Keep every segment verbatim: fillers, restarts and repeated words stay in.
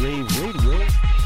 Wave Radio.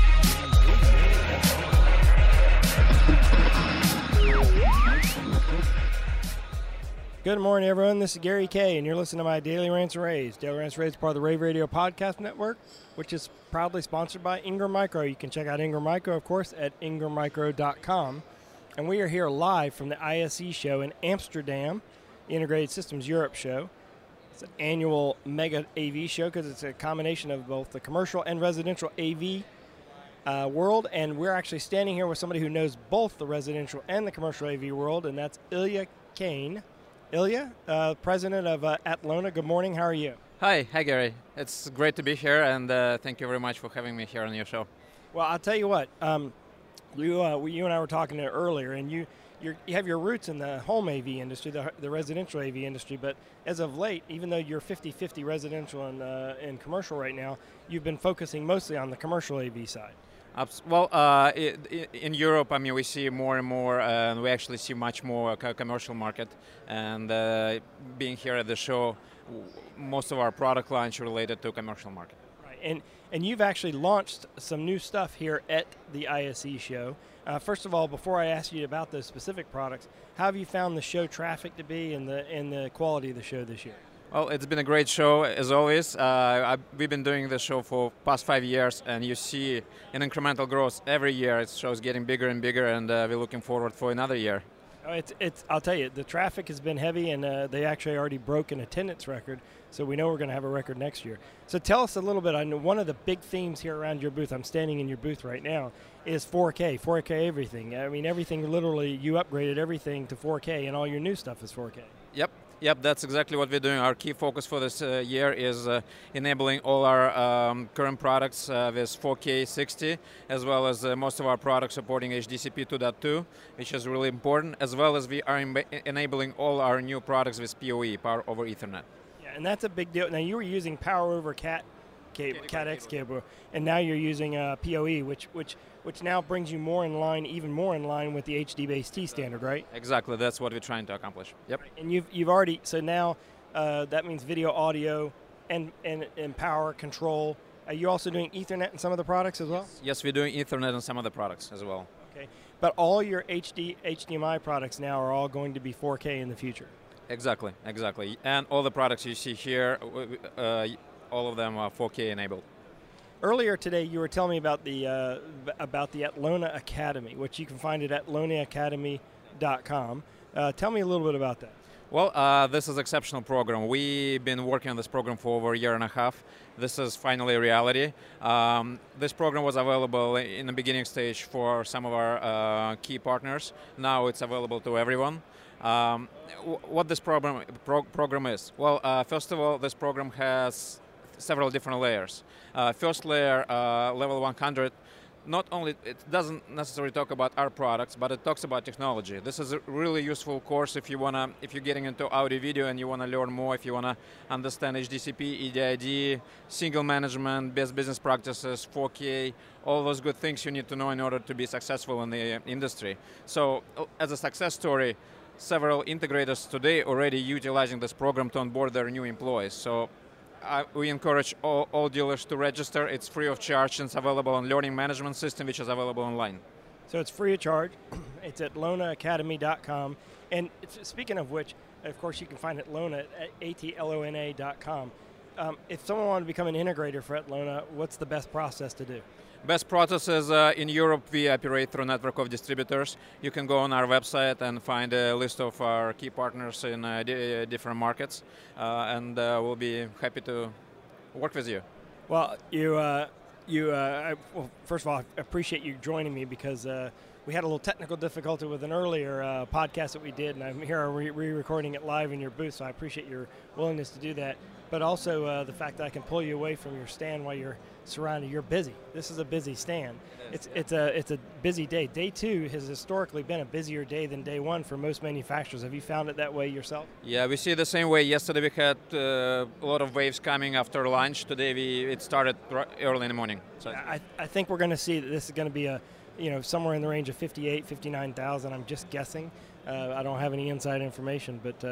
Good morning, everyone. This is Gary Kay, and you're listening to my Daily Rants and Raves. Daily Rants and Raves is part of the Rave Radio Podcast Network, which is proudly sponsored by Ingram Micro. You can check out Ingram Micro, of course, at ingram micro dot com. And we are here live from the I S E show in Amsterdam, the Integrated Systems Europe show. It's an annual mega A V show because it's a combination of both the commercial and residential A V uh, world. And we're actually standing here with somebody who knows both the residential and the commercial A V world, and that's Ilya Kane. Ilya, uh, president of uh, Atlona. Good morning. How are you? Hi. Hi, Gary. It's great to be here, and uh, thank you very much for having me here on your show. Well, I'll tell you what. Um, you, uh, we, you and I were talking there earlier, and you you're, you have your roots in the home A V industry, the, the residential A V industry, but as of late, even though you're fifty-fifty residential and, uh, and commercial right now, you've been focusing mostly on the commercial A V side. Well, uh, in Europe, I mean, we see more and more, and uh, we actually see much more commercial market. And uh, being here at the show, most of our product lines are related to commercial market. Right, and and you've actually launched some new stuff here at the I S E show. Uh, first of all, before I ask you about those specific products, how have you found the show traffic to be and the and the quality of the show this year? Well, it's been a great show, as always. Uh, I, we've been doing this show for past five years, and you see an incremental growth every year. It show's getting bigger and bigger, and uh, we're looking forward for another year. Oh, it's, it's, I'll tell you, the traffic has been heavy, and uh, they actually already broke an attendance record, so we know we're going to have a record next year. So tell us a little bit. I know one of the big themes here around your booth, I'm standing in your booth right now, is four K, four K everything. I mean, everything, literally, you upgraded everything to four K, and all your new stuff is four K. Yep. Yep, that's exactly what we're doing. Our key focus for this uh, year is uh, enabling all our um, current products uh, with four K sixty, as well as uh, most of our products supporting H D C P two point two, which is really important, as well as we are em- enabling all our new products with P O E, Power over Ethernet. Yeah, and that's a big deal. Now, you were using Power over Cat cable, Cat X cable, and now you're using uh, P O E, which which which now brings you more in line, even more in line with the H D base T standard, right? Exactly, that's what we're trying to accomplish. Yep. Right. And you've you've already, so now uh, that means video, audio, and, and, and power control. Are you also doing Ethernet in some of the products as well? Yes, yes, we're doing Ethernet in some of the products as well. Okay, but all your H D, H D M I products now are all going to be four K in the future. Exactly, exactly. And all the products you see here, uh, all of them are four K enabled. Earlier today, you were telling me about the uh, about the Atlona Academy, which you can find at atlona academy dot com. Uh, tell me a little bit about that. Well, uh, this is an exceptional program. We've been working on this program for over a year and a half. This is finally a reality. Um, this program was available in the beginning stage for some of our uh, key partners. Now it's available to everyone. Um, w- what this program pro- program is? Well, uh, first of all, this program has several different layers. Uh, first layer, uh, level one hundred, not only, it doesn't necessarily talk about our products, but it talks about technology. This is a really useful course if you wanna, if you're getting into audio video and you wanna learn more, if you wanna understand H D C P, E D I D, single management, best business practices, four K, all those good things you need to know in order to be successful in the industry. So, as a success story, several integrators today already utilizing this program to onboard their new employees. So. Uh, we encourage all, all dealers to register. It's free of charge and it's available on Learning Management System, which is available online. So it's free of charge. It's at atlona academy dot com. And it's, speaking of which, of course, you can find Atlona at A T L O N A dot com. Um, if someone wanted to become an integrator for Atlona, what's the best process to do? Best processes uh, in Europe, we operate through a network of distributors. You can go on our website and find a list of our key partners in uh, di- different markets, uh, and uh, we'll be happy to work with you. Well, you, uh, you. Uh, I, well, first of all, I appreciate you joining me because uh, we had a little technical difficulty with an earlier uh, podcast that we did, and I'm here re- re-recording it live in your booth, so I appreciate your willingness to do that. But also uh, the fact that I can pull you away from your stand while you're surrounded. You're busy. This is a busy stand. It is, it's yeah. it's a it's a busy day. Day two has historically been a busier day than day one for most manufacturers. Have you found it that way yourself? Yeah, we see the same way. Yesterday we had uh, a lot of waves coming after lunch. Today we it started early in the morning. So I I think we're going to see that this is going to be a you know somewhere in the range of fifty-eight, fifty-nine thousand. I'm just guessing. Uh, I don't have any inside information, but uh,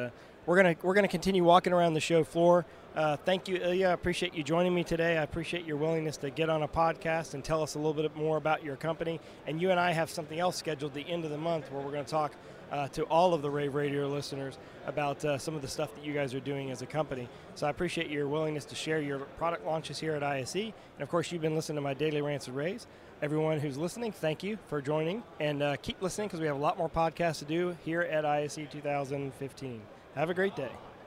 we're gonna we're gonna continue walking around the show floor. Uh, thank you, Ilya. I appreciate you joining me today. I appreciate your willingness to get on a podcast and tell us a little bit more about your company. And you and I have something else scheduled at the end of the month where we're going to talk uh, to all of the Rave Radio listeners about uh, some of the stuff that you guys are doing as a company. So I appreciate your willingness to share your product launches here at I S E. And of course, you've been listening to my Daily Rants and Raves. Everyone who's listening, thank you for joining. And uh, keep listening because we have a lot more podcasts to do here at I S E two thousand fifteen. Have a great day.